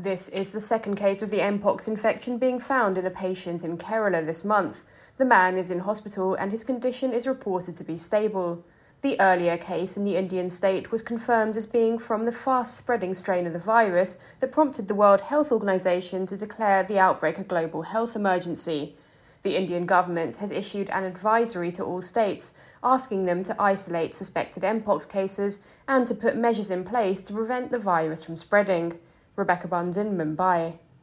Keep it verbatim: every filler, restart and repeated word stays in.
This is the second case of the Mpox infection being found in a patient in Kerala this month. The man is in hospital and his condition is reported to be stable. The earlier case in the Indian state was confirmed as being from the fast-spreading strain of the virus that prompted the World Health Organization to declare the outbreak a global health emergency. The Indian government has issued an advisory to all states, asking them to isolate suspected Mpox cases and to put measures in place to prevent the virus from spreading. Rebecca Bunton, Mumbai.